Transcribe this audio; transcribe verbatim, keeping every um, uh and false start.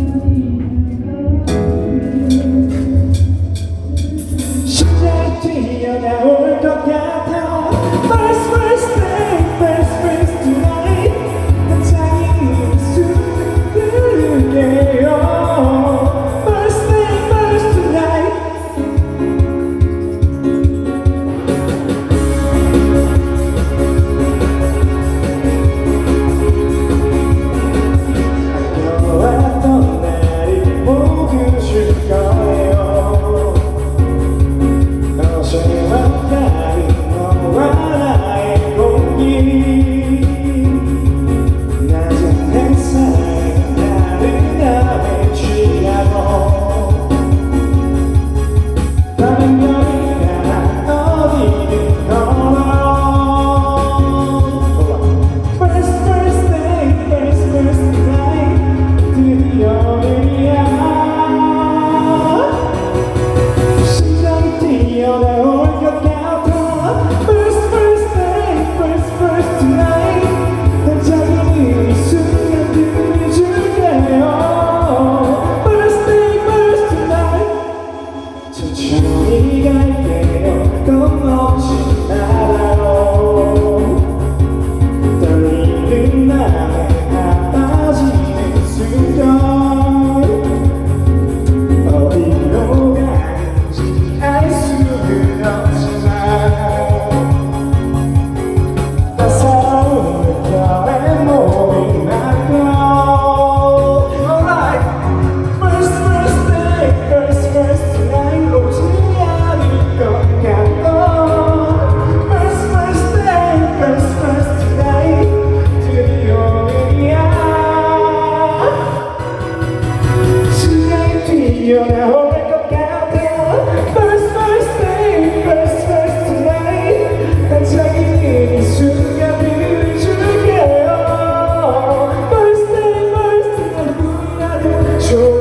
심장이 뛰어나올 것 같아. First first day, first first tonight. 한창이 숨들게요. First day, first tonight. 아껴왔던 날이 모두 줄 거예요. 어제와 달리 너와 나의 공기. 낮은 햇살에 나를 감에 취하고 다른 별이가 어디든 걸어. First first day, first first night. 드디어 우리야. 심장이 뛰어나올 것 같아. First first day, first first tonight. 반짝이는 이 순간들을 줄게요. First day, first tonight. 천천히 갈게요. 겁먹지 말아요. 떨리는 맘에 아파지는 순간 어디로 가는지 알 수는 없지만 따사로운 물결에 몸이 맡겨. Alright. First first day, first first tonight. 오지 않을 것 같아. First first day, first first tonight. 드디어 우리야. 심장이 뛰어나올 것 같아. First first day, first first tonight. 반짝이는 이 순간들을 줄게요. First day, first tonight. 우리라도 좋아.